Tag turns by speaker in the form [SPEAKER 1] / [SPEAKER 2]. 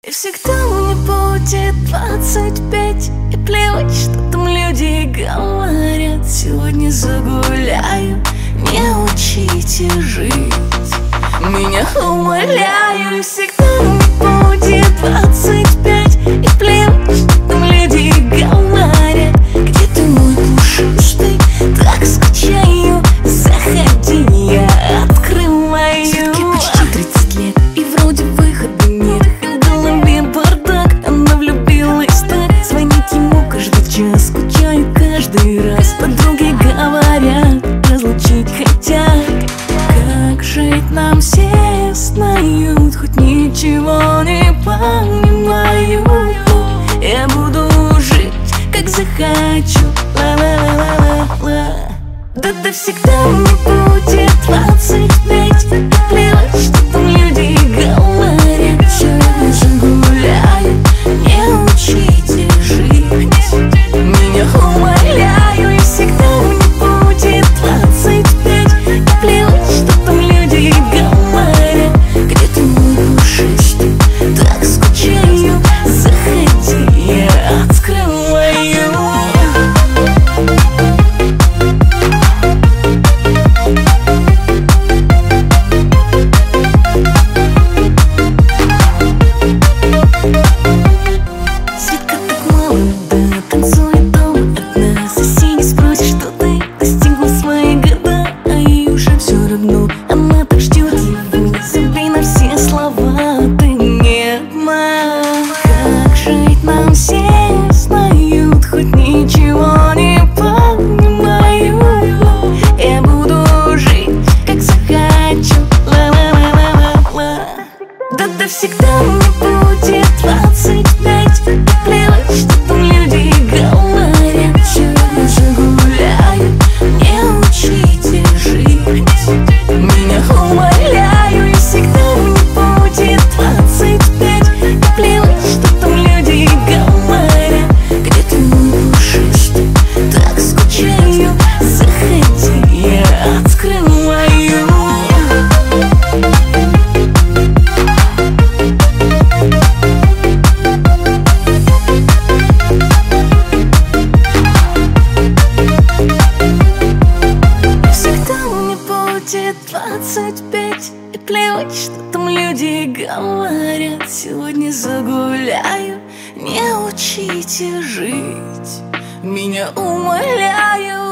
[SPEAKER 1] И всегда мне будет 25. И плевать, что там люди говорят. Сегодня загуляю, не учите жить. Меня умоляю. И всегда мне будет 25. И плевать, что там люди говорят. Где ты, мой пушистый? Так скучаю. Заходи, я открываю. Светке почти 30 лет, и вроде выхода нет. В голове бардак, она влюбилась так. Звонит ему каждый час, скучает каждый раз. Подруги говорят, разлучить хотят. Как жить нам все знают, хоть ничего не понимаю. Я буду жить, как захочу. Ла-ла-ла-ла-ла. Да всегда мне будет 25. И плевать, что там люди говорят. Сегодня загуляю, не учите жить. Меня умоляю. И всегда мне будет 25. И плевать, что там люди говорят. Где ты, мой пушистый? Так скучаю. Заходи, я открываю. Она так ждет его, забей на все слова, ты не одна. Как жить нам все знают, хоть ничего не понимаю. Я буду жить, как захочу. Ла-ла-ла-ла-ла. Да всегда мне будет 25. И плевать, что там люди говорят. Сегодня загуляю, не учите жить. Меня умоляю. И всегда мне будет 25. И плевать, что там люди говорят. Где ты, мой пушистый? Так скучаю. Заходи, я открываю. Всегда мне будет 25. И плевать, что там люди говорят. Сегодня загуляю, не учите жить. Меня умоляю.